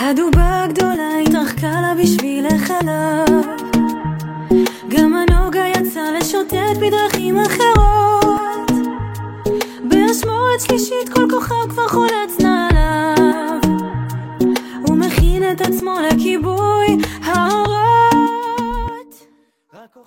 הדובה הגדולה התרחקה לה בשביל החלב, גם הנוגה יצא לשוטט בדרכים אחרות, באשמורת שלישית כל כוכב כבר חולץ נעליו, הוא מכין את עצמו לכיבוש.